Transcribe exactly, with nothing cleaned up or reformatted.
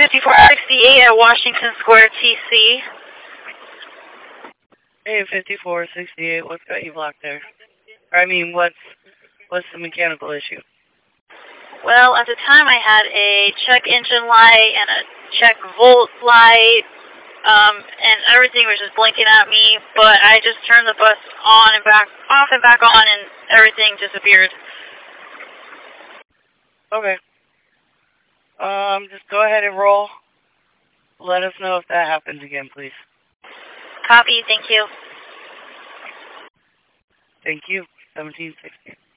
fifty-four sixty-eight at Washington Square, T C. Hey, fifty-four sixty-eight, what's got you blocked there? I mean, what's what's the mechanical issue? Well, at the time I had a check engine light and a check volt light, um, and everything was just blinking at me, but I just turned the bus on and back, off and back on, and everything disappeared. Okay. Um, just go ahead and roll. Let us know if that happens again, please. Copy, thank you. Thank you, seventeen sixty.